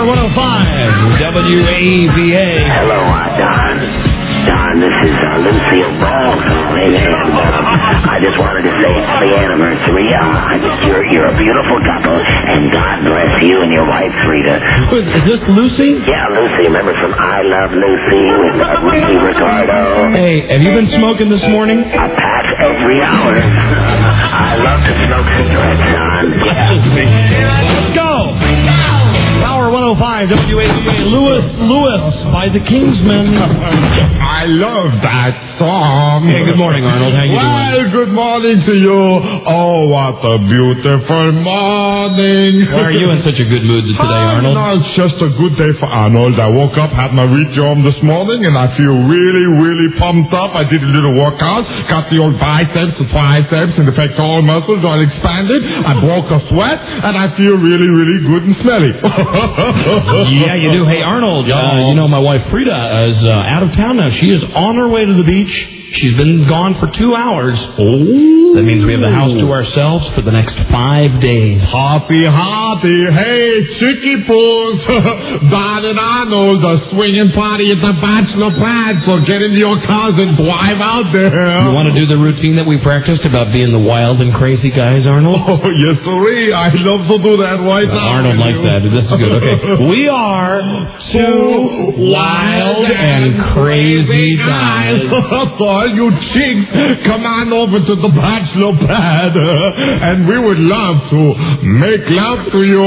Power 105, WAVA. Hello, Don. Don, this is Lucille Ball calling, and I just wanted to say happy anniversary. You're a beautiful couple, and God bless you and your wife, Rita. Is this Lucy? Yeah, Lucy. Remember from I Love Lucy with Ricky Ricardo? Hey, have you been smoking this morning? I pass every hour. I love to smoke cigarettes, Don. Let's go! Power 105, WAVA. Lewis by the Kingsmen. I love that song. Hey, good morning, Arnold. How you doing? Well, good morning to you. Oh, what a beautiful morning. Why are you in such a good mood today, Arnold? No, it's just a good day for Arnold. I woke up, had my Retrium this morning, and I feel really, really pumped up. I did a little workout, got the old biceps, the triceps, and the pectoral muscles all expanded. I broke a sweat, and I feel really, really good and smelly. Yeah, you do. Hey, Arnold, you know my wife Frida is out of town now. She is on her way to the beach. She's been gone for 2 hours. Oh. That means we have the house to ourselves for the next 5 days. Hoppy. Hey, Chicky Pools. Don and Arnold, the swinging party at the bachelor pad. So get into your cars and drive out there. You want to do the routine that we practiced about being the wild and crazy guys, Arnold? Oh, yes, sirree. I love to do that right now. Arnold likes that. This is good. Okay. We are two wild and crazy guys. So you chicks, come on over to the bachelor pad, and we would love to make love to you.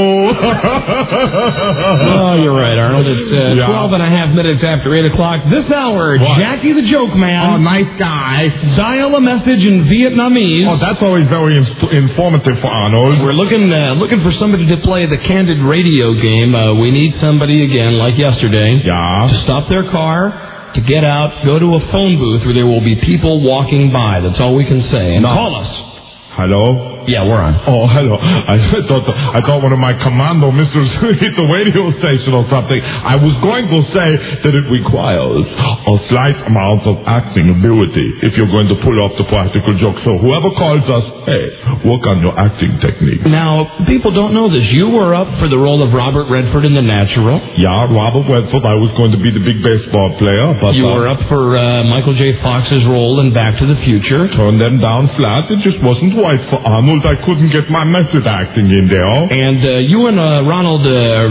Oh, you're right, Arnold. It's 12 and a half minutes after 8 o'clock. This hour, what? Jackie the Joke Man. Oh, nice guy. Dial a message in Vietnamese. Oh, that's always very informative for Arnold. We're looking for somebody to play the Candid Radio game. We need somebody again, like yesterday, to stop their car, to get out, go to a phone booth where there will be people walking by. That's all we can say. And call us. Hello? Yeah, we're on. Oh, hello. I thought one of my commando missiles hit the radio station or something. I was going to say that it requires a slight amount of acting ability if you're going to pull off the practical joke. So whoever calls us, hey, work on your acting technique. Now, people don't know this. You were up for the role of Robert Redford in The Natural. Yeah, Robert Redford. I was going to be the big baseball player. But you were up for Michael J. Fox's role in Back to the Future. Turned them down flat. It just wasn't right for Arnold. I couldn't get my method acting in there. And you and Ronald,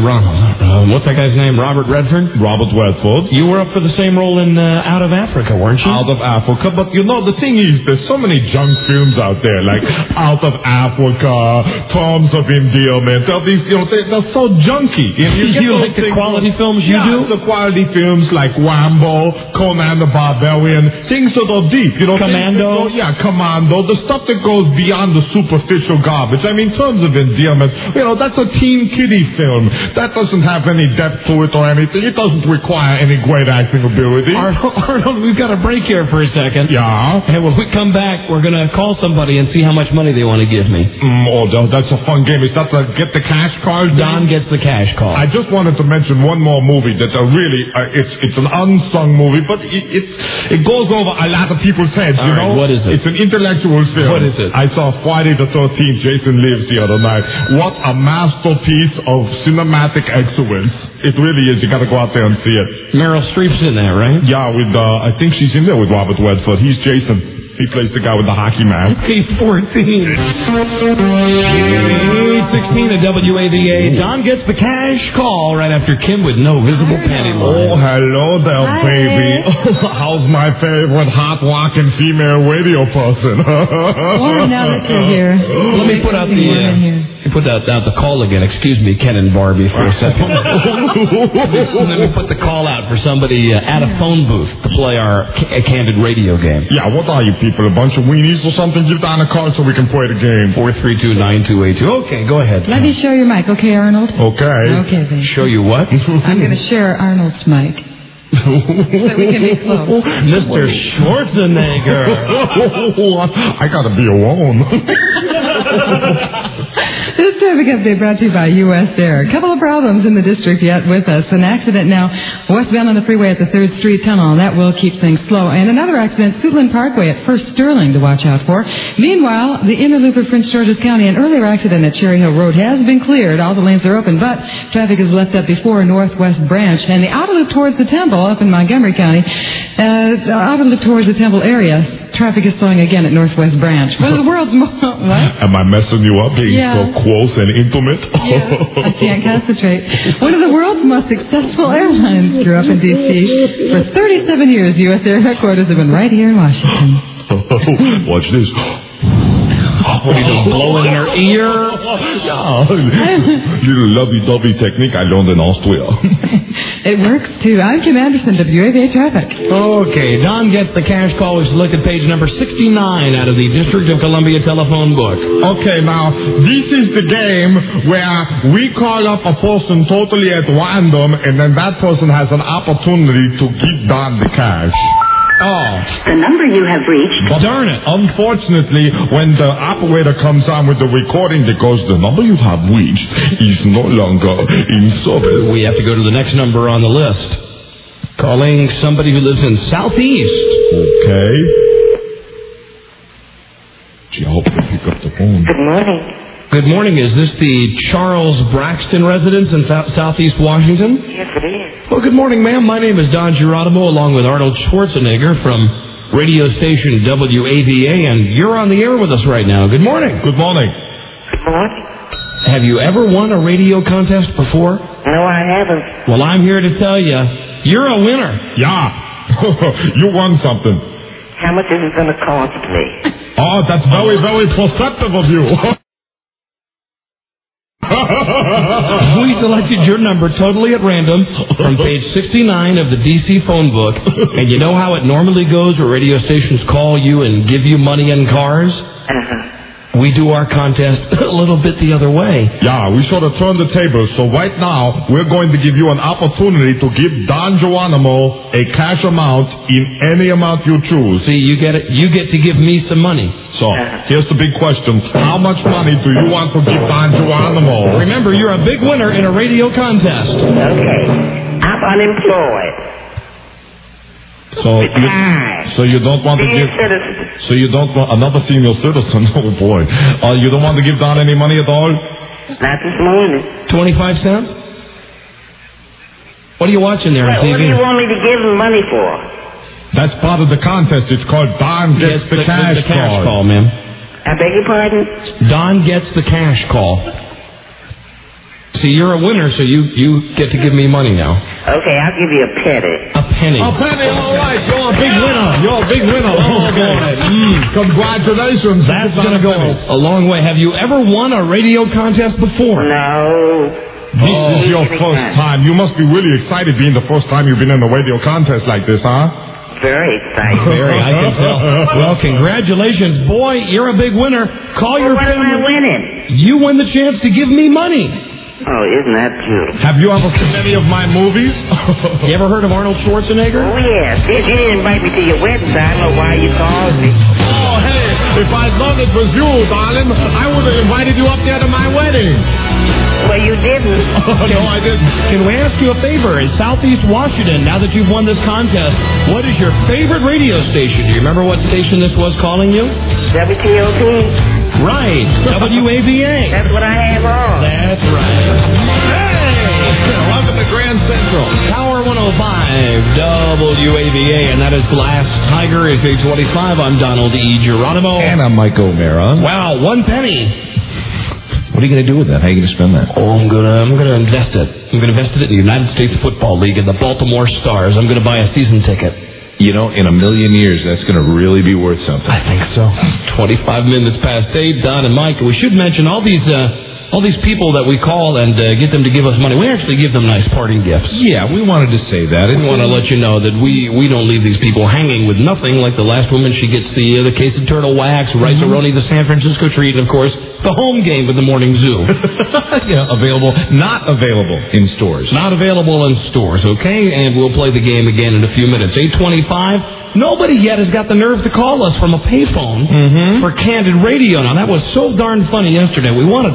what's that guy's name? Robert Redford? Robert Redford. You were up for the same role in Out of Africa, weren't you? Out of Africa. But you know, the thing is, there's so many junk films out there, like Out of Africa, Terms of Endearment. They're so junky. You like the quality films you do? The quality films like Wambo, Conan the Barbarian, things that are deep. Commando? Commando. The stuff that goes beyond the superficial garbage. I mean, Terms of Endearment, that's a teen kiddie film. That doesn't have any depth to it or anything. It doesn't require any great acting ability. Arnold, we've got a break here for a second. Yeah? And when we come back, we're going to call somebody and see how much money they want to give me. That's a fun game. Is that the Get the Cash card? Don gets the cash call. I just wanted to mention one more movie that really, it's an unsung movie, but it goes over a lot of people's heads, All right, what is it? It's an intellectual film. What is it? I saw Friday the 13th, Jason Lives, the other night. What a masterpiece of cinematic excellence. It really is. You got to go out there and see it. Meryl Streep's in there, right? Yeah, I think she's in there with Robert Redford. He's Jason. He plays the guy with the hockey mask. He's 14. 8:16 at WAVA. Don gets the cash call right after Kim with no visible panty line. Oh, hello there, baby. How's my favorite hot rockin' female radio person? Warren, now that you're here. Let me put out the call again. Excuse me, Ken and Barbie, for a second. Let me put the call out for somebody at a phone booth to play our Candid Radio game. Yeah, what are you people? A bunch of weenies or something? Give Don a call so we can play the game. 432-9282. Okay, go ahead. Let me show your mic, okay, Arnold? Okay. Okay, then. Show you what? I'm going to share Arnold's mic. So we can be close. Mr. Schwarzenegger. I gotta be alone. This traffic update brought to you by U.S. Air. A couple of problems in the district yet with us. An accident now westbound on the freeway at the 3rd Street Tunnel. That will keep things slow. And another accident, Suitland Parkway at First Sterling to watch out for. Meanwhile, the inner loop of Prince George's County, an earlier accident at Cherry Hill Road has been cleared. All the lanes are open, but traffic is left up before Northwest Branch. And the outer loop towards the Temple up in Montgomery County, outer loop towards the Temple area, traffic is slowing again at Northwest Branch. One of the world's most... What? Am I messing you up being so close and intimate? Yeah, I can't concentrate. One of the world's most successful airlines grew up in D.C. For 37 years, U.S. Air headquarters have been right here in Washington. Watch this. What are you doing, blowing in her ear? Yeah, little lovey-dovey technique I learned in Austria. It works, too. I'm Kim Anderson, WAVA Traffic. Okay, Don gets the cash call. We selected page number 69 out of the District of Columbia telephone book. Okay, now, this is the game where we call up a person totally at random, and then that person has an opportunity to give Don the cash. Oh. The number you have reached... Darn it. Unfortunately, when the operator comes on with the recording, it goes, the number you have reached is no longer in service. We have to go to the next number on the list. Calling somebody who lives in Southeast. Okay. Gee, I hope they pick up the phone. Good morning. Good morning. Is this the Charles Braxton residence in Southeast Washington? Yes, it is. Well, good morning, ma'am. My name is Don Geronimo, along with Arnold Schwarzenegger from radio station WAVA, and you're on the air with us right now. Good morning. Good morning. Good morning. Have you ever won a radio contest before? No, I haven't. Well, I'm here to tell you, you're a winner. Yeah. You won something. How much is it going to cost me? Oh, that's very, very perceptive of you. We selected your number totally at random from page 69 of the DC phone book. And you know how it normally goes where radio stations call you and give you money and cars? Uh-huh. We do our contest a little bit the other way. Yeah, we sort of turn the tables. So right now, we're going to give you an opportunity to give Don Geronimo a cash amount in any amount you choose. See, you get it. You get to give me some money. So, here's the big question. How much money do you want to give Don Geronimo? Remember, you're a big winner in a radio contest. Okay. I'm unemployed. So you don't want to give... Citizen. So you don't want... Another senior citizen? Oh, boy. You don't want to give Don any money at all? Not this morning. 25 cents? What are you watching there on TV? What do you want me to give him money for? That's part of the contest. It's called Don Gets the Cash the cash call, ma'am. I beg your pardon? Don Gets the Cash call. See, you're a winner, so you get to give me money now. Okay, I'll give you a penny. A penny. A penny, all right. You're a big winner. You're a big winner. Oh, boy. Congratulations. That's going to go a long way. Have you ever won a radio contest before? No. This is your first time. You must be really excited being the first time you've been in a radio contest like this, huh? Very excited. Very, I can tell. Well, congratulations. Boy, you're a big winner. Call your what am I winning? You win the chance to give me money. Oh, isn't that beautiful? Have you ever seen any of my movies? You ever heard of Arnold Schwarzenegger? Oh, yes. You didn't invite me to your wedding, so I don't know why you called me. Oh, hey, if I'd known it was you, darling, I would have invited you up there to my wedding. Well, you didn't. No, I didn't. Can we ask you a favor? In Southeast Washington, now that you've won this contest, what is your favorite radio station? Do you remember what station this was calling you? WTOP. Right. WAVA. That's what I have on. That's right. Hey! Welcome to Grand Central. Power 105 WAVA, and that is Glass Tiger. It's 825. I'm Donald E. Geronimo. And I'm Mike O'Mara. Wow, 1 penny. What are you going to do with that? How are you going to spend that? Oh, I'm gonna invest it. I'm gonna invest it in the United States Football League and the Baltimore Stars. I'm gonna buy a season ticket. You know, in a million years, that's going to really be worth something. I think so. 25 minutes past 8, Don and Mike. We should mention all these people that we call and get them to give us money. We actually give them nice parting gifts. Yeah, we wanted to say that. We want to let you know that we don't leave these people hanging with nothing. Like the last woman, she gets the case of turtle wax, rice-a-roni, the San Francisco treat, and of course, the home game with the morning zoo. Yeah, not available in stores. Not available in stores, okay? And we'll play the game again in a few minutes. 8:25. Nobody yet has got the nerve to call us from a payphone for Candid Radio. Now, that was so darn funny yesterday. We want to try it.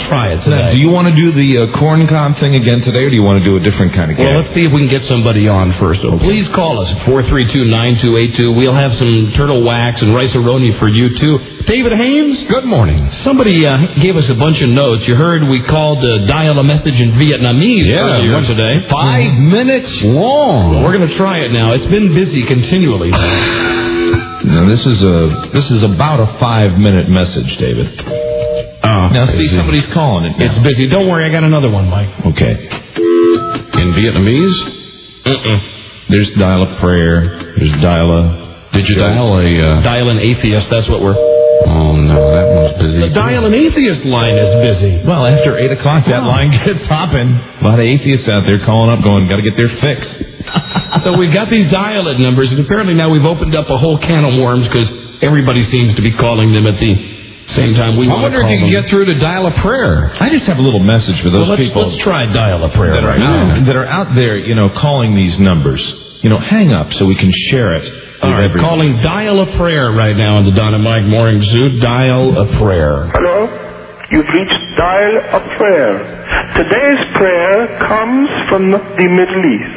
today. Do you want to do the corn cob thing again today, or do you want to do a different kind of game? Well, let's see if we can get somebody on first. So please call us at 432-9282. We'll have some turtle wax and rice-a-roni for you, too. David Haynes? Good morning. Somebody gave us a bunch of notes. You heard we called dial a message in Vietnamese earlier today. 5 minutes long. We're going to try it now. It's been busy continually. Now, this is about a 5-minute message, David. Now, see, somebody's calling it now. It's busy. Don't worry, I got another one, Mike. Okay. In Vietnamese? There's dial a prayer. There's dial a... Did you dial a... Dial an atheist, that's what we're... Oh, no, that one's busy. The dial an atheist line is busy. Well, after 8 o'clock, that line gets hopping. A lot of atheists out there calling up going, got to get their fix. So we've got these dial-it numbers, and apparently now we've opened up a whole can of worms because everybody seems to be calling them at the same time we want to call them. I wonder if you can get through to dial a prayer. I just have a little message for those people. Let's try dial a prayer that are out there, calling these numbers. Hang up so we can share it. All right, calling dial a prayer right now on the Don and Mike Morning Zoo. Dial a prayer. Hello? You've reached dial a prayer. Today's prayer comes from the Middle East.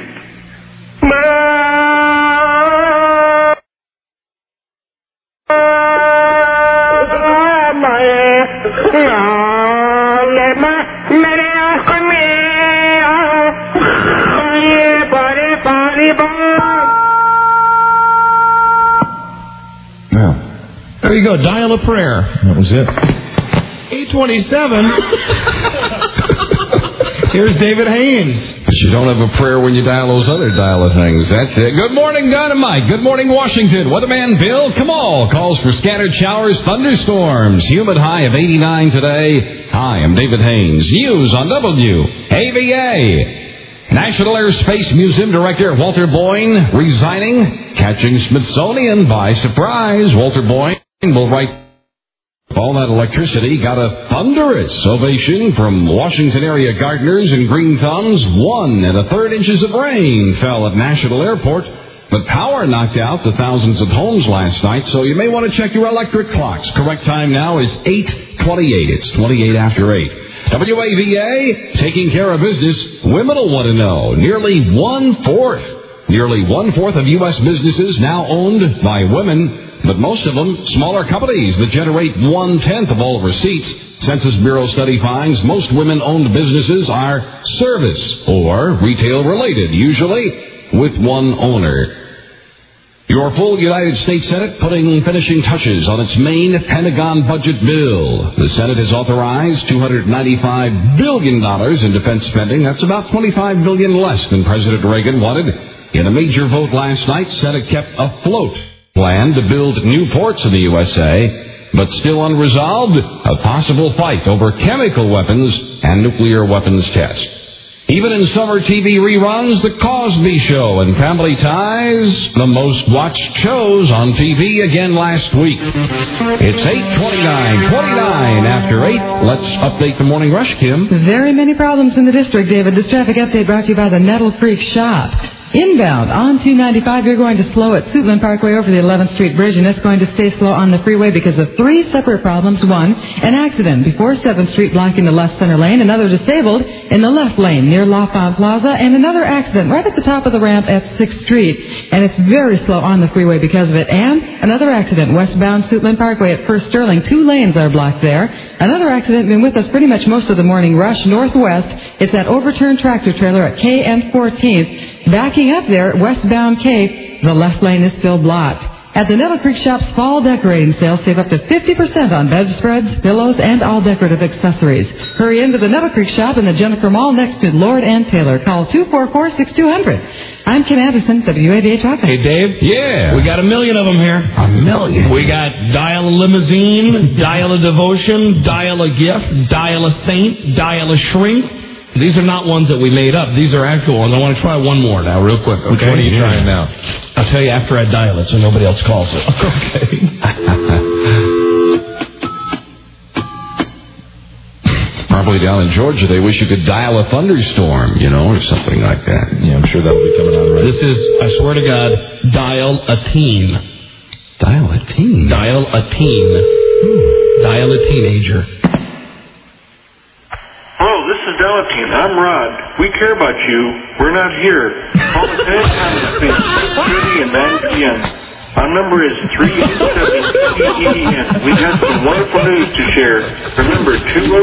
There you go, dial a prayer. That was it. 827. Here's David Haynes. But you don't have a prayer when you dial those other dial things. That's it. Good morning, Dynamite. Good morning, Washington. Weatherman Bill Kamal calls for scattered showers, thunderstorms. Humid high of 89 today. Hi, I'm David Haynes. News on WAVA. National Aerospace Museum Director Walter Boyne resigning, catching Smithsonian by surprise. Walter Boyne will write... All that electricity got a thunderous ovation from Washington area gardeners and green thumbs. 1 1/3 inches of rain fell at National Airport, but power knocked out to thousands of homes last night, so you may want to check your electric clocks. Correct time now is 8:28. It's 28 after 8. WAVA, taking care of business. Women will want to know. Nearly one-fourth of U.S. businesses now owned by women. But most of them, smaller companies that generate 1/10 of all receipts. Census Bureau study finds most women-owned businesses are service or retail-related, usually with one owner. Your full United States Senate putting finishing touches on its main Pentagon budget bill. The Senate has authorized $295 billion in defense spending. That's about $25 billion less than President Reagan wanted. In a major vote last night, Senate kept afloat plan to build new ports in the USA, but still unresolved, a possible fight over chemical weapons and nuclear weapons tests. Even in summer TV reruns, The Cosby Show and Family Ties, the most watched shows on TV again last week. It's 8:29 after 8. Let's update the morning rush, Kim. Very many problems in the district, David. This traffic update brought to you by the Nettle Creek Shop. Inbound on 295, you're going to slow at Suitland Parkway over the 11th Street Bridge, and it's going to stay slow on the freeway because of 3 separate problems. 1, an accident before 7th Street blocking the left center lane, another disabled in the left lane near Lafayette Plaza, and another accident right at the top of the ramp at 6th Street, and it's very slow on the freeway because of it. And another accident westbound Suitland Parkway at 1st Sterling. 2 lanes are blocked there. Another accident been with us pretty much most of the morning rush northwest. It's that overturned tractor trailer at K and 14th. Backing up there, westbound Cape, the left lane is still blocked. At the Nettle Creek Shop's fall decorating sale, save up to 50% on bedspreads, pillows, and all decorative accessories. Hurry into the Nettle Creek Shop in the Jennifer Mall next to Lord and Taylor. Call 244-6200. I'm Kim Anderson, WAVA Traffic. Hey, Dave. Yeah. We got 1 million of them here. 1 million. We got dial a limousine, dial a devotion, dial a gift, dial a saint, dial a shrink. These are not ones that we made up. These are actual ones. I want to try one more now, real quick. Okay? Which one are you trying now? I'll tell you after I dial it so nobody else calls it. Okay. Probably down in Georgia, they wish you could dial a thunderstorm, or something like that. Yeah, I'm sure that'll be coming out right. This is, I swear to God, dial a teen. Dial a teen? Dial a teen. Dial a teenager. is Delatine. I'm Rod. We care about you. We're not here. Call us anytime between 6:30 and 9 p.m. Our number is 387-TEN. We got some wonderful news to share. Remember,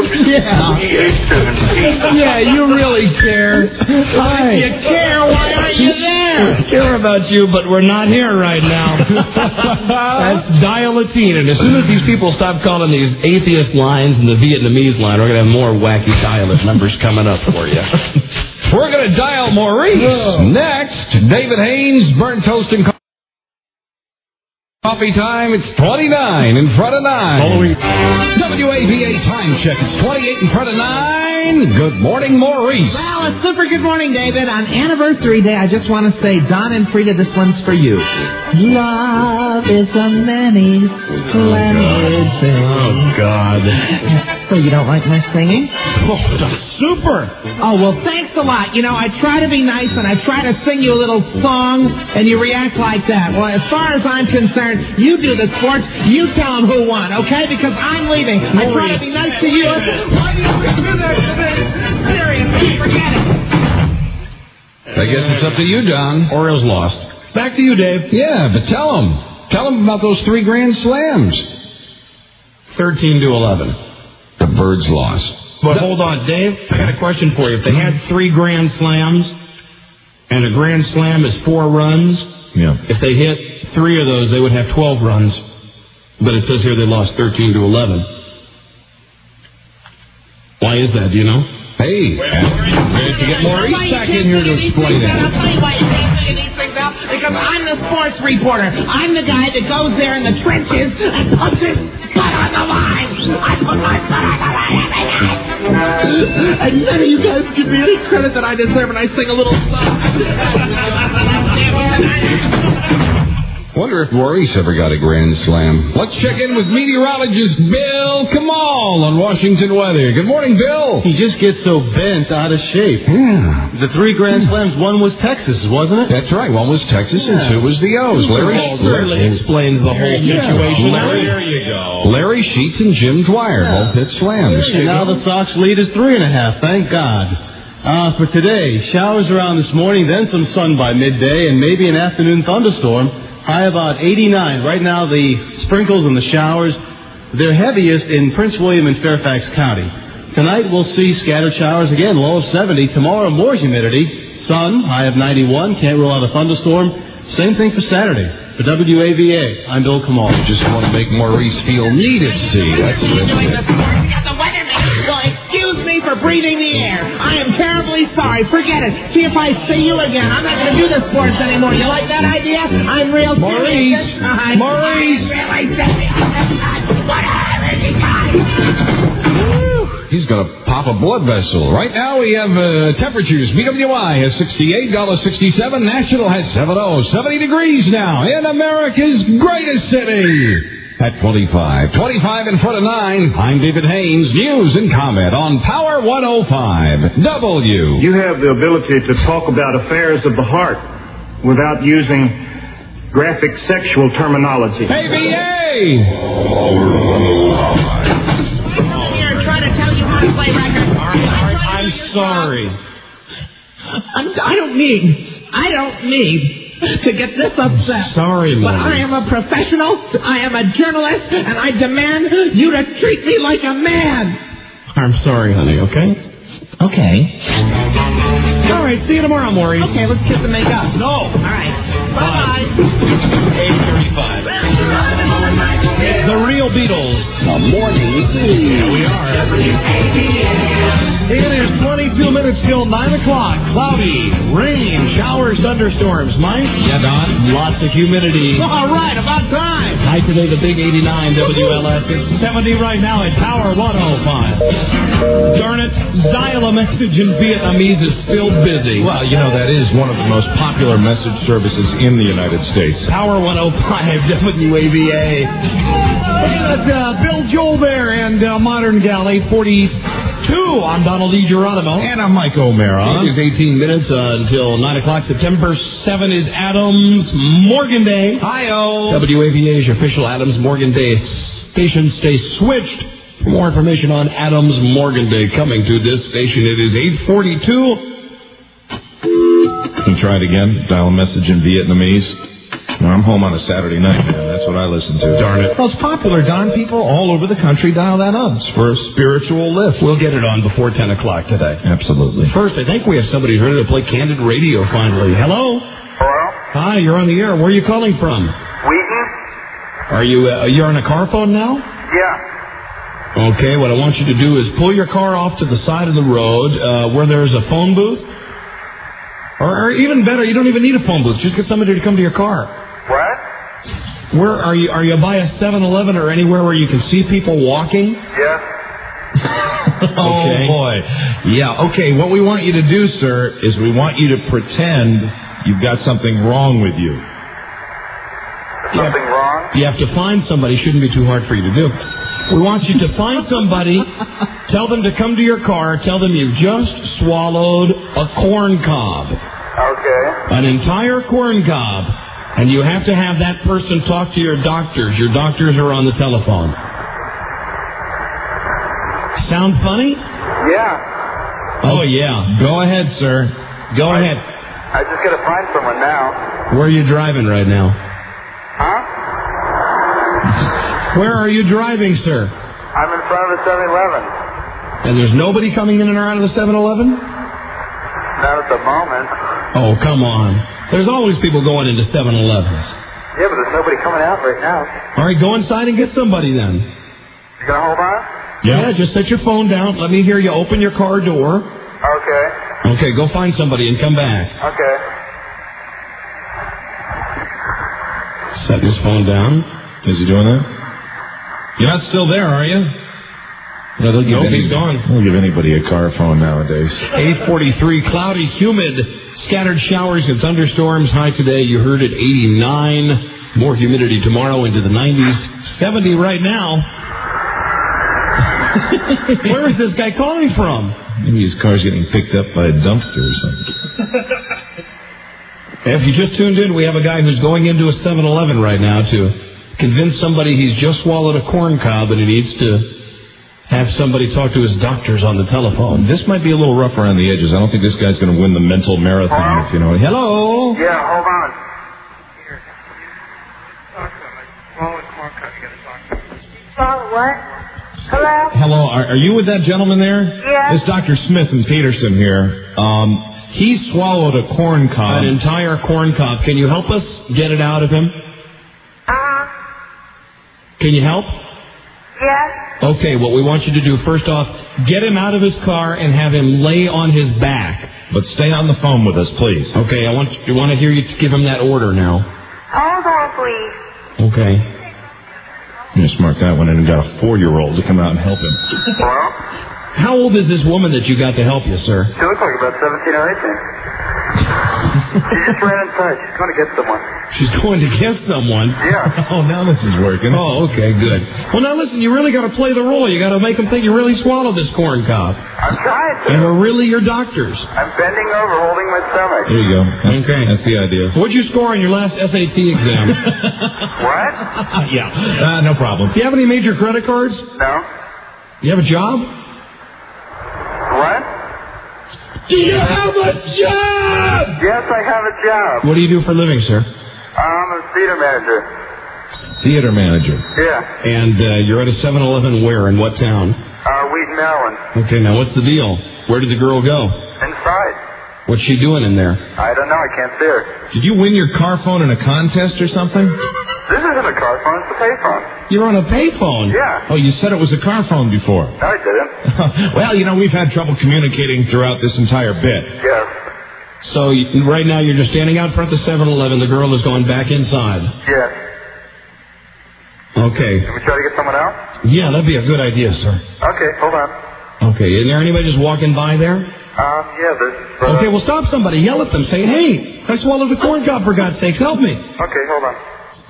202-387. Yeah, you really care. Hi. You care, why aren't you there? I care about you, but we're not here right now. That's Dial-A-Teen. And as soon as these people stop calling these atheist lines and the Vietnamese line, we're going to have more wacky dial-up numbers coming up for you. We're going to dial Maurice. Whoa. Next, David Haynes, burnt toast and coffee time. It's 29 in front of 9. WAVA time check. It's 28 in front of 9. Good morning, Maurice. Well, a super good morning, David. On Anniversary Day, I just want to say, Don and Frida, this one's for you. Love is a many splendid thing. Oh, God. So you don't like my singing? Oh, that's super. Oh, well, thanks a lot. You know, I try to be nice, and I try to sing you a little song, and you react like that. Well, as far as I'm concerned, you do the sports. You tell them who won, okay? Because I'm leaving. I try to be nice to you. Why do you always do that to me? Seriously, forget it. I guess it's up to you, Don. Orioles lost. Back to you, Dave. Yeah, but tell them. Tell them about those 3 grand slams. 13-11. The Birds lost. But hold on, Dave. I got a question for you. If they had 3 grand slams, and a grand slam is 4 runs, if they hit 3 of those, they would have 12 runs. But it says here they lost 13-11. Why is that? Do you know? Hey, ready to get Maurice back in here to explain that. I'll tell you why you can't figure these things out. Because I'm the sports reporter. I'm the guy that goes there in the trenches and puts his butt on the line. I put my butt on the line every night. And none of you guys give me any credit that I deserve, and I sing a little song. Wonder if Maurice ever got a grand slam. Let's check in with meteorologist Bill Kamal on Washington weather. Good morning, Bill. He just gets so bent out of shape. Yeah. The 3 grand slams, one was Texas, wasn't it? That's right. One was Texas and 2 was the O's. Larry explains the whole situation. There you go. Larry Sheets and Jim Dwyer both hit slams. And now the Sox lead is 3.5. Thank God. For today, showers around this morning, then some sun by midday, and maybe an afternoon thunderstorm. High about 89. Right now, the sprinkles and the showers, they're heaviest in Prince William and Fairfax County. Tonight, we'll see scattered showers again, low of 70. Tomorrow, more humidity. Sun, high of 91. Can't rule out a thunderstorm. Same thing for Saturday. For WAVA, I'm Bill Kamal. Just want to make Maurice feel needed, see. That's it. Well, excuse me for breathing the air. I am terribly sorry. Forget it. See if I see you again. I'm not going to do the sports anymore. You like that idea? I'm real serious. Maurice! He's going to pop a blood vessel. Right now we have temperatures. BWI has 68, Dallas 67, Nashville has 70, 70 degrees now in America's greatest city. At 25 in front of 9, I'm David Haynes. News and comment on Power 105 W. You have the ability to talk about affairs of the heart without using graphic sexual terminology. ABA! Here, trying to tell you how to play records. I'm sorry. I don't need to get this upset. Sorry, but Maurice. I am a professional, I am a journalist, and I demand you to treat me like a man. I'm sorry, honey, okay? Okay. All right, see you tomorrow, Maurice. Okay, let's kiss and make up. No. All right. Bye-bye. 8:35. The real Beatles. The morning. Here we are. It is 22 minutes till 9 o'clock. Cloudy, rain, showers, thunderstorms. Mike? Yeah, Don? Lots of humidity. All right, about time. High today, the big 89 WLS. It's 70 right now at Power 105. Darn it, dial a message in Vietnamese is still busy. Well, you know, that is one of the most popular message services in the United States. Power 105 WAVA. That's Bill Joel there and Modern Galley 42. I'm Donald E. Geronimo. And I'm Mike O'Mara. It is 18 minutes until 9 o'clock. September 7 is Adams Morgan Day. Hi-oh. WAVA's official Adams Morgan Day station stays switched For more information on Adams Morgan Day coming to this station, it is 8:42. Can you try it again? Dial a message in Vietnamese. No, I'm home on a Saturday night, man. That's what I listen to. Darn it. Well, it's popular, Don. People all over the country dial that up. It's for a spiritual lift. We'll get it on before 10 o'clock today. Absolutely. First, I think we have somebody who's ready to play Candid Radio finally. Hello? Hello? Hi, you're on the air. Where are you calling from? Wheaton? Are you, you're on a car phone now? Yeah. Okay, what I want you to do is pull your car off to the side of the road where there's a phone booth. Or even better, you don't even need a phone booth. Just get somebody to come to your car. What? Where are you? Are you by a 7-Eleven or anywhere where you can see people walking? Yes. Oh, boy. Yeah, okay, what we want you to do, sir, is we want you to pretend you've got something wrong with you. Something wrong? You have to find somebody. Shouldn't be too hard for you to do. We want you to find somebody, tell them to come to your car, tell them you've just swallowed a corn cob. Okay. An entire corn cob. And you have to have that person talk to your doctors. Your doctors are on the telephone. Sound funny? Yeah. Oh, yeah. Go ahead, sir. Go ahead. I just gotta find someone now. Where are you driving right now? Huh? Where are you driving, sir? I'm in front of the 7-Eleven. And there's nobody coming in and out of the 7-Eleven? Not at the moment. Oh, come on. There's always people going into 7-Elevens. Yeah, but there's nobody coming out right now. All right, go inside and get somebody then. You gonna hold on? Yeah, just set your phone down. Let me hear you open your car door. Okay. Okay, go find somebody and come back. Okay. Set his phone down. Is he doing that? You're not still there, are you? No, he's gone. We'll give anybody a car phone nowadays. 8:43, cloudy, humid, scattered showers and thunderstorms. High today, you heard it, 89. More humidity tomorrow into the 90s. 70 right now. Where is this guy calling from? Maybe his car's getting picked up by a dumpster or something. If you just tuned in, we have a guy who's going into a 7-Eleven right now to convince somebody he's just swallowed a corn cob and he needs to have somebody talk to his doctors on the telephone. This might be a little rough around the edges. I don't think this guy's going to win the mental marathon, if you know. Hello? Yeah, hold on. What? Hello? Hello, are you with that gentleman there? Yes. It's Dr. Smith and Peterson here. He swallowed a corn cob. An entire corn cob. Can you help us get it out of him? Can you help? Yes. Okay, what we want you to do, first off, get him out of his car and have him lay on his back. But stay on the phone with us, please. Okay, I want to hear you give him that order now. Hold on, please. Okay. You just mark that one in and got a 4-year-old to come out and help him. Hello? How old is this woman that you got to help you, sir? She looks like about 17 or 18. She just ran inside. She's going to get someone. She's going to get someone? Yeah. Oh, now this is working. Oh, okay, good. Well, now listen, you really got to play the role. You got to make them think you really swallowed this corn cob. I'm trying to. And we're really your doctors. I'm bending over, holding my stomach. There you go. Okay. That's the idea. What'd you score on your last SAT exam? What? Yeah. No problem. Do you have any major credit cards? No. You have a job? What? Do you have a job? Yes, I have a job. What do you do for a living, sir? I'm a theater manager. Theater manager. Yeah. And you're at a 7-Eleven where? In what town? Wheaton, Maryland. Okay, now what's the deal? Where did the girl go? Inside. What's she doing in there? I don't know. I can't see her. Did you win your car phone in a contest or something? This isn't a car phone. It's a payphone. You're on a payphone? Yeah. Oh, you said it was a car phone before. No, I didn't. Well, we've had trouble communicating throughout this entire bit. Yes. So right now you're just standing out front of the 7-Eleven. The girl is going back inside. Yes. Okay. Can we try to get someone else? Yeah, that'd be a good idea, sir. Okay, hold on. Okay, is there anybody just walking by there? Yeah, there's... Okay, well, stop somebody. Yell at them. Say, hey, I swallowed a corn cob, for God's sakes. Help me. Okay, hold on.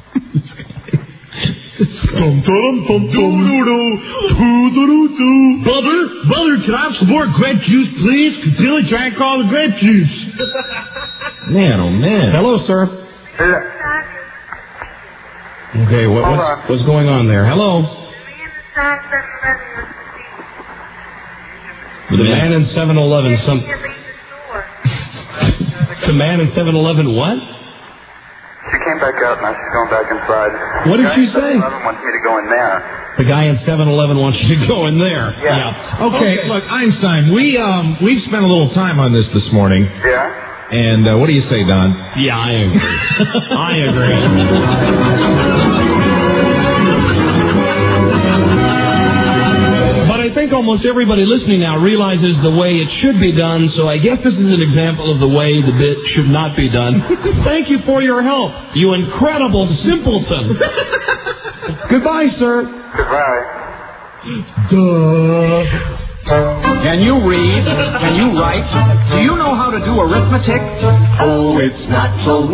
Brother, can I have some more grape juice, please? Because Billy drank all the grape juice. Man, oh man. Hello, sir. Yeah. Okay, what's going on there? Hello. The man in 7-Eleven, The man in 7-Eleven what? She came back out, now she's going back inside. What did she say? 7-Eleven wants me to go in there. The guy in 7-Eleven wants you to go in there. Yeah. Okay, look, Einstein, we've spent a little time on this morning. Yeah? And what do you say, Don? Yeah, I agree. I agree. But I think almost everybody listening now realizes the way it should be done, so I guess this is an example of the way the bit should not be done. Thank you for your help, you incredible simpleton. Goodbye, sir. Goodbye. Duh. Can you read? Can you write? Do you know how to do arithmetic? Oh, it's not so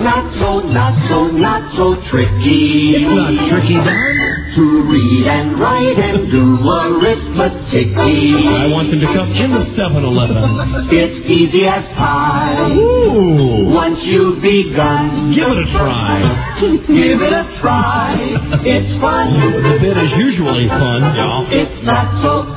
tricky. It's not tricky, Don. To read and write and do arithmetic. I want them to come in the 7-Eleven. It's easy as pie. Ooh. Once you've begun, give it a try. Give it a try. It's fun. The bit is usually fun, yeah. It's not so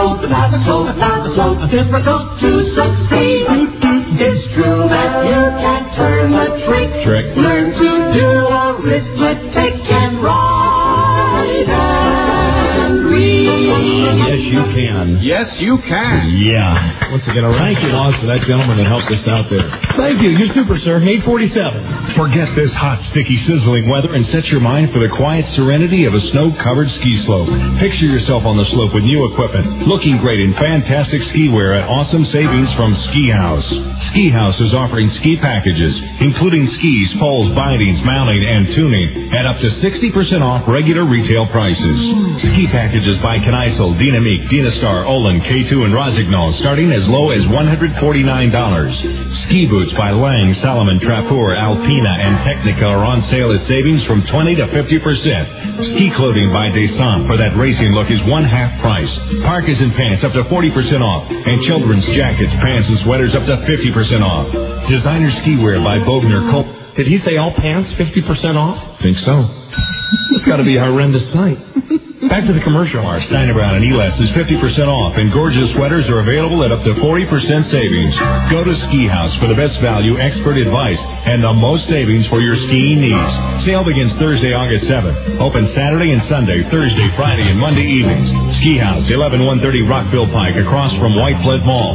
difficult to succeed. It's true that you can turn the trick. Learn to do arithmetic and write and read. Yes, you can. Yes, you can. Yeah. Once again, a round of applause for that gentleman that helped us out there. Thank you. You're super, sir. 847. Forget this hot, sticky, sizzling weather and set your mind for the quiet serenity of a snow-covered ski slope. Picture yourself on the slope with new equipment, looking great in fantastic ski wear at awesome savings from Ski House. Ski House is offering ski packages, including skis, poles, bindings, mounting, and tuning, at up to 60% off regular retail prices. Ski packages by Kneissel, Dynamique, Dynastar, Olin, K2, and Rossignol, starting as low as $149. Ski boots by Lang, Salomon, Trapur, Alpina, and Technica are on sale at savings from 20 to 50%. Ski clothing by Descente for that racing look is one-half price. Parkas and pants up to 40% off. And children's jackets, pants, and sweaters up to 50% off. Designer ski wear by Bogner Cole. Did he say all pants 50% off? Think so. It's got to be a horrendous sight. Back to the commercial. Steiner Brown and Elas is 50% off, and gorgeous sweaters are available at up to 40% savings. Go to Ski House for the best value, expert advice, and the most savings for your skiing needs. Sale begins Thursday, August 7th. Open Saturday and Sunday, Thursday, Friday, and Monday evenings. Ski House, 11130 Rockville Pike, across from White Flint Mall.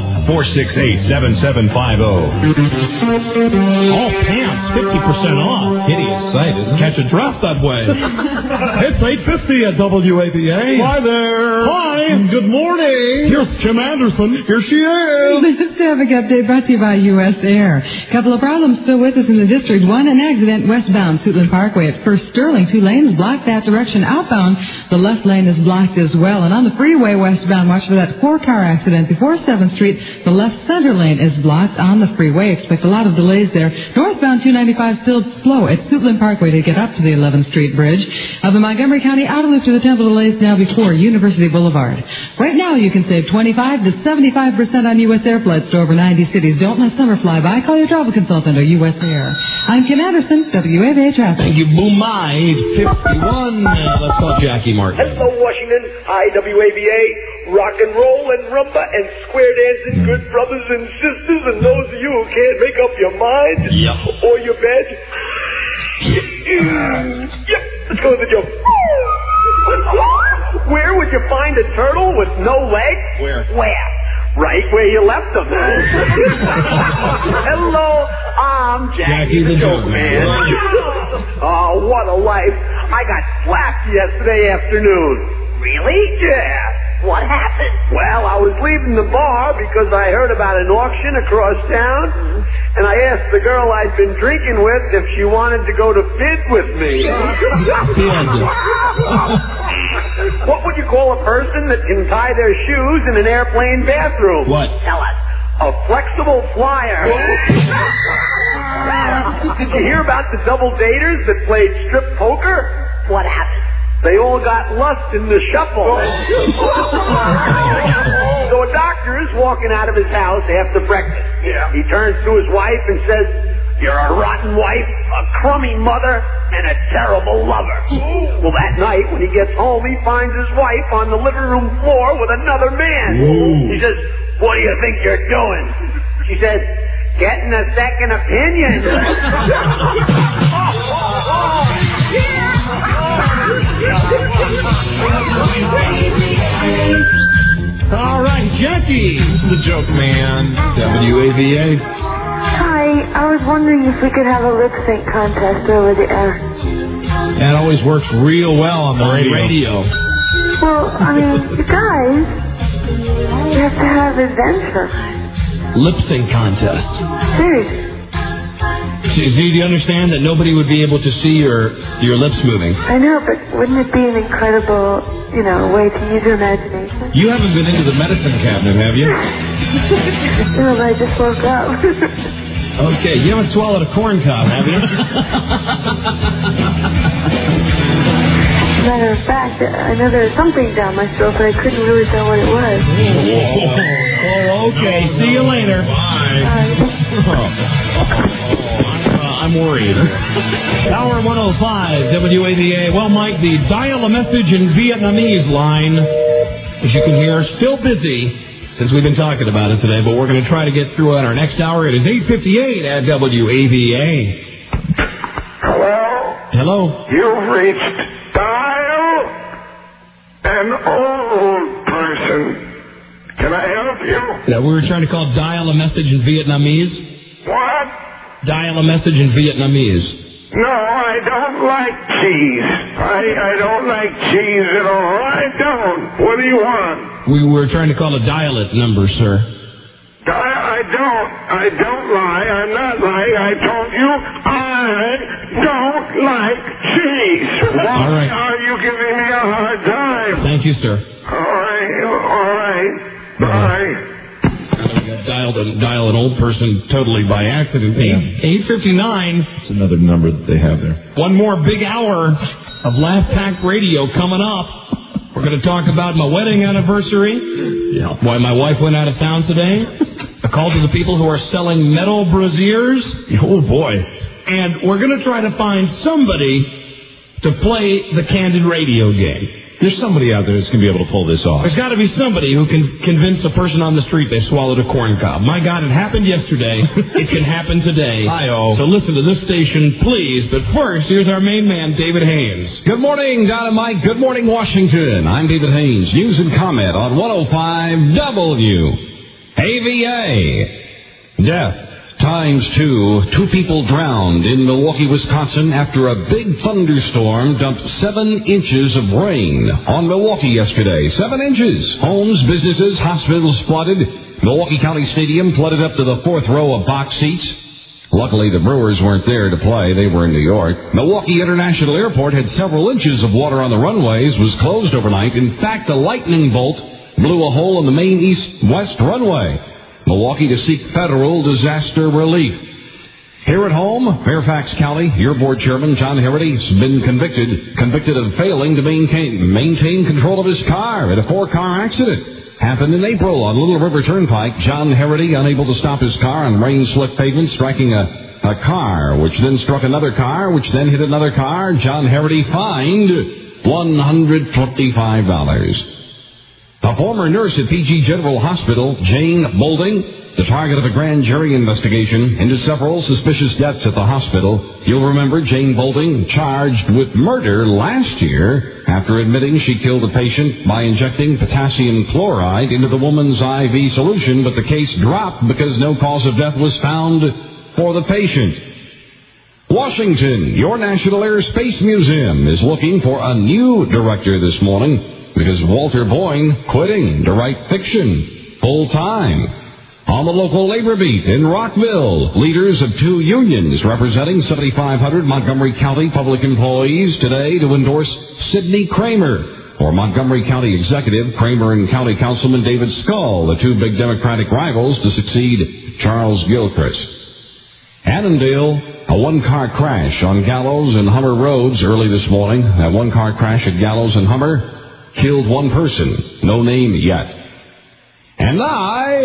468-7750. All pants 50% off. Hideous sight, isn't it? Catch a draft that way. It's 8:50 at WAVA. Hi there. Hi. Good morning. Here's Kim Anderson. Here she is. This traffic update brought to you by U.S. Air. Couple of problems still with us in the district. One, an accident westbound Suitland Parkway at First Sterling. 2 lanes blocked that direction. Outbound, the left lane is blocked as well. And on the freeway westbound, watch for that 4-car accident before 7th Street. The left center lane is blocked on the freeway. Expect a lot of delays there. Northbound 295 still slow at Suitland Parkway to get up to the 11th Street Bridge. Of the Montgomery County outer loop to the Temple delays now before University Boulevard. Right now you can save 25 to 75% on U.S. Air flights to over 90 cities. Don't let summer fly by. Call your travel consultant or U.S. Air. I'm Kim Anderson, WAVA Traffic. Thank you, Boomai. 851. Let's call Jackie Martin. Hello, Washington. Hi, WAVA. Rock and roll and rumba and square dancing, good brothers and sisters, and those of you who can't make up your mind or your bed. Yep, let's go with the joke. Where would you find a turtle with no legs? Where? Right where you left them. Hello, I'm Jackie the Joke Man. Oh, what a life. I got slapped yesterday afternoon. Really? Yeah. What happened? Well, I was leaving the bar because I heard about an auction across town, and I asked the girl I'd been drinking with if she wanted to go to bid with me. What would you call a person that can tie their shoes in an airplane bathroom? What? Tell us. A flexible flyer. Did you hear about the double daters that played strip poker? What happened? They all got lust in the shuffle. So a doctor is walking out of his house after breakfast. Yeah. He turns to his wife and says, You're a rotten wife, a crummy mother, and a terrible lover. Well, that night when he gets home, he finds his wife on the living room floor with another man. He says, what do you think you're doing? She says, getting a second opinion. All right, Jackie. The joke man. WAVA. Hi, I was wondering if we could have a lip sync contest over the air. That always works real well on the radio. Well, I mean, you guys, you have to have adventure. Lip sync contest. Seriously. Do you understand that nobody would be able to see your lips moving? I know, but wouldn't it be an incredible, way to use your imagination? You haven't been into the medicine cabinet, have you? No, I just woke up. Okay, you haven't swallowed a corn cob, have you? Matter of fact, I know there was something down my throat, but I couldn't really tell what it was. Oh, okay. See you later. Bye. I'm worried. Tower 105, WAVA. Well, Mike, the dial a message in Vietnamese line, as you can hear, still busy since we've been talking about it today, but we're going to try to get through in our next hour. It is 8:58 at WAVA. Hello? You've reached dial an old person. Can I help you? Yeah, we were trying to call dial a message in Vietnamese. What? Dial a message in Vietnamese. No, I don't like cheese. I don't like cheese at all. I don't. What do you want? We were trying to call a dial-it number, sir. I don't lie. I'm not lying. I told you I don't like cheese. Why All right. are you giving me a hard time? Thank you, sir. All right. Bye. Dial an old person totally by accident. 8:59. It's another number that they have there. One more big hour of Laugh Pack Radio coming up. We're going to talk about my wedding anniversary. Yeah. Why my wife went out of town today. A call to the people who are selling metal braziers. Oh, boy. And we're going to try to find somebody to play the Candid Radio game. There's somebody out there that's going to be able to pull this off. There's got to be somebody who can convince a person on the street they swallowed a corn cob. My God, it happened yesterday. It can happen today. Hi-oh. So listen to this station, please. But first, here's our main man, David Haynes. Good morning, Dynamite. Good morning, Washington. I'm David Haynes. News and comment on 105W. AVA. Death. ×2. 2 people drowned in Milwaukee, Wisconsin after a big thunderstorm dumped 7 inches of rain on Milwaukee yesterday. 7 inches. Homes, businesses, hospitals flooded. Milwaukee County Stadium flooded up to the 4th row of box seats. Luckily, the Brewers weren't there to play. They were in New York. Milwaukee International Airport had several inches of water on the runways, was closed overnight. In fact, a lightning bolt blew a hole in the main east-west runway. Milwaukee to seek federal disaster relief. Here at home, Fairfax County, your board chairman, John Herity, has been convicted of failing to maintain control of his car at a 4-car accident. Happened in April on Little River Turnpike. John Herity, unable to stop his car on rain-slick pavement, striking a car, which then struck another car, which then hit another car. John Herity fined $125. A former nurse at PG General Hospital, Jane Bolding, the target of a grand jury investigation into several suspicious deaths at the hospital. You'll remember Jane Bolding charged with murder last year after admitting she killed a patient by injecting potassium chloride into the woman's IV solution, but the case dropped because no cause of death was found for the patient. Washington, your National Air Space Museum is looking for a new director this morning, because Walter Boyne quitting to write fiction full-time. On the local labor beat in Rockville, leaders of 2 unions representing 7,500 Montgomery County public employees today to endorse Sidney Kramer for Montgomery County Executive. Kramer and County Councilman David Scull, the 2 big Democratic rivals, to succeed Charles Gilchrist. Annandale, a 1-car crash on Gallows and Hummer roads early this morning. That 1-car crash at Gallows and Hummer killed 1 person, no name yet. And I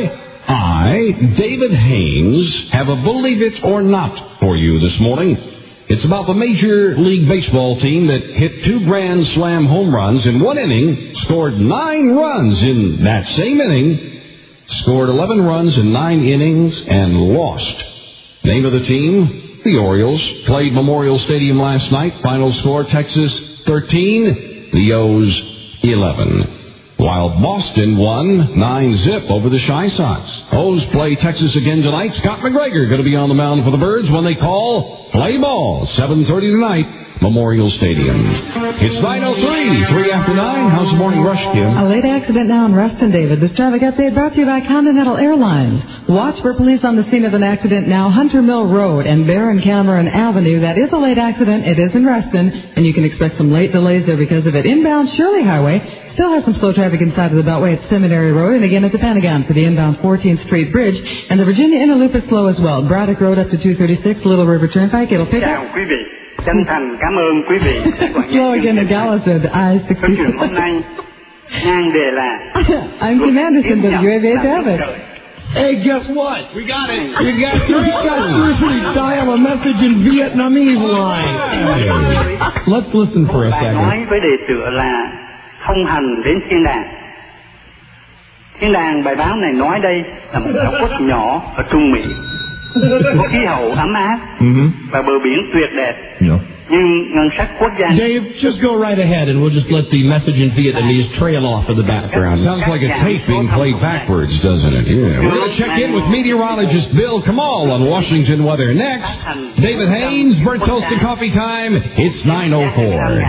I, David Haynes, have a Believe It or Not for you this morning. It's about the Major League Baseball team that hit 2 Grand Slam home runs in one inning, scored 9 runs in that same inning, scored 11 runs in 9 innings, and lost. Name of the team, the Orioles. Played Memorial Stadium last night. Final score, Texas 13, the O's 11. While Boston won 9-0 over the Chi Sox. O's play Texas again tonight. Scott McGregor going to be on the mound for the Birds when they call play ball. 7:30 tonight. Memorial Stadium. It's 9:03, 3 after 9. How's the morning rush, Kim? A late accident now in Ruston, David. This traffic update brought to you by Continental Airlines. Watch for police on the scene of an accident now. Hunter Mill Road and Barron Cameron Avenue. That is a late accident. It is in Ruston, and you can expect some late delays there because of it. Inbound Shirley Highway still has some slow traffic inside of the Beltway at Seminary Road, and again at the Pentagon for the inbound 14th Street Bridge. And the Virginia Inner Loop is slow as well. Braddock Road up to 236, Little River Turnpike. It'll pick up. Quý vị, chân thành cảm ơn quý vị. Slow again at Gallatin, I-66. Câu chuyện hôm nay ngang đề là I'm Kim Anderson, WAVA traffic. Hey, guess what? We got it. You got seriously dial a message in Vietnamese line. Let's listen for a bài second. nói với đề tựa là thông hành đến thiên đàng. Thiên đàng, bài báo này nói đây là một đảo quốc nhỏ ở Trung Mỹ, có khí hậu ấm áp và bờ biển tuyệt đẹp. Nhưng ngân sách quốc gia. Dave, just go right ahead and we'll just let the message in Vietnamese trail off in the background. Sounds like a tape being played backwards, doesn't it? Yeah. We're going to check in with meteorologist Bill Kamal on Washington weather next. David Haynes, Burnt Toast and Coffee Time. It's 9:04.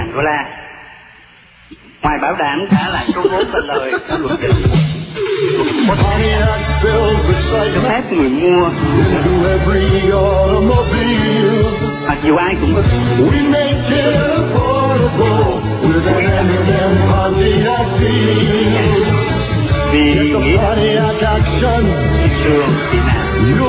Ngoài bảo đảm trả lại số vốn và lời của luật định, cho phép người mua, mặc dù ai cũng có vì nghĩ thị trường tị nạn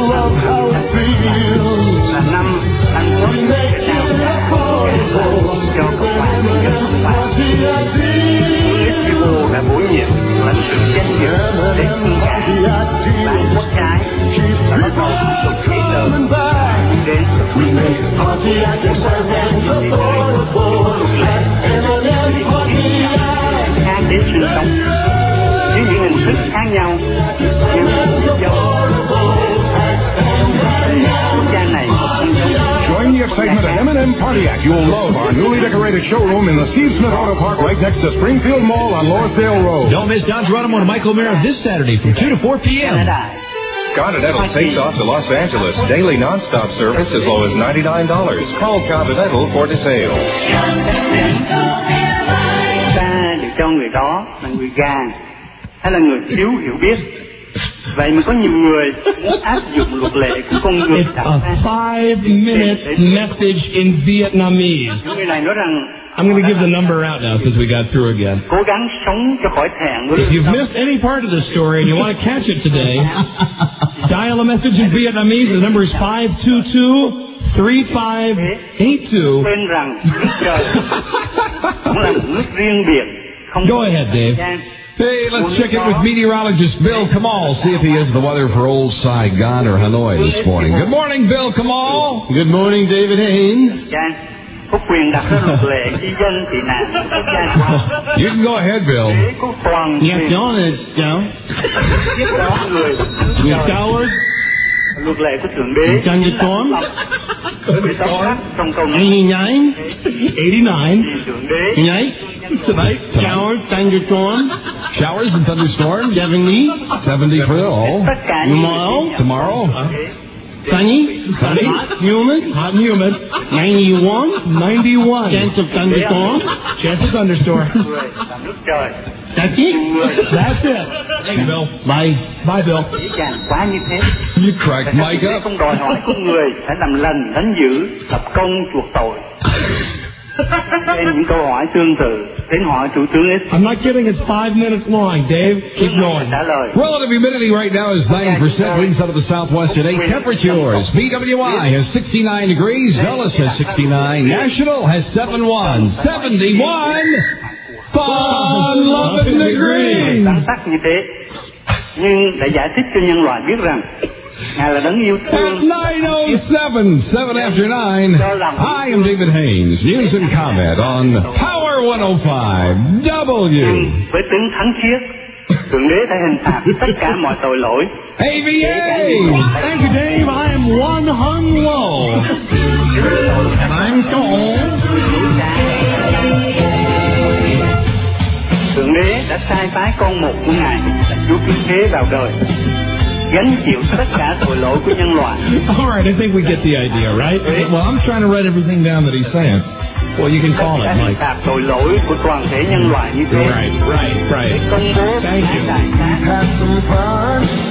là năm anh có thể nào cho công quan người dân công quan. Festival đã bổ nhiệm lãnh sự danh dự để phương cả bán quốc trái và bắt đầu tục giấy tờ đến khác đến sinh sống với những hình thức khác nhau nhưng quốc gia này. Join the excitement at M&M Pontiac. You'll love our newly decorated showroom in the Steve Smith Auto Park right next to Springfield Mall on Lordale Road. Don't miss Don Geronimo and Mike O'Meara this Saturday from 2 to 4 p.m. Continental takes off to Los Angeles. Daily nonstop service as low as $99. Call Continental for details. Ta được cho người đó là người gàn hay là người thiếu hiểu biết. Vậy mà có nhiều người muốn áp dụng luật lệ của con người. It's a 5-minute message in Vietnamese. Những người này nói rằng I'm going to give the number out now since we got through again. Cố gắng sống cho khỏi thẹn. If you've missed any part of the story and you want to catch it today, dial a message in Vietnamese. The number is 522-3582. Quên rằng nước trời cũng là một nước riêng biệt. Go ahead, Dave. Hey, let's check in with meteorologist Bill Kamal, see if he has the weather for old Saigon or Hanoi this morning. Good morning, Bill Kamal. Good morning, David Haynes. Có quyền đặt ra luật lệ di dân tị nạn của quốc gia của. You can go ahead, Bill. Yes, John is, Tiếp đó người Towers. luật lệ của Thượng Đế. Thunderstorm. Trong câu 89. 89. Thượng Đế. Tonight. Showers, thunderstorm. Showers and thunderstorms. 70. 70 for all. Tomorrow. Sunny. Hot and humid. 91. 91. Chance of thunderstorm. Chance of thunderstorm. That's it. That's it. Thank you, Bill. Bye. Bye, Bill. Quá như thế. You cracked Mike up. Không đòi hỏi con người phải làm lành, thánh dữ, lập công, chuộc tội. Thêm những câu hỏi tương tự đến hỏi Thủ tướng X. I'm not kidding, it's 5 minutes long. Dave, keep going. Relative humidity right now is 90%. Winds out of the southwest at 8. Temperatures. BWI has 69 degrees. Dulles has 69. National has 71. 71. Fun loving degrees. Sắc như thế. nhưng đã giải thích cho nhân loại biết rằng Ngài là đấng yêu thương. At 9:07, 7 after 9, I am David Haynes. News and comment on Power 105 W. Với tính thánh khiết, Thượng Đế đã hình phạt tất cả mọi tội lỗi. AVA! Thank you, Dave. I am one hung low. And I'm gone. Thượng Đế đã sai phái con một của Ngài là Chúa Cứu Thế vào đời, gánh chịu tất cả tội lỗi của nhân loại. All right, I think we get the idea, right? Well, I'm trying to write everything down that he's saying. Well, you can call it, Mike. Phạt tội lỗi của toàn thể nhân loại như thế. Right. Công bố Thank you. đại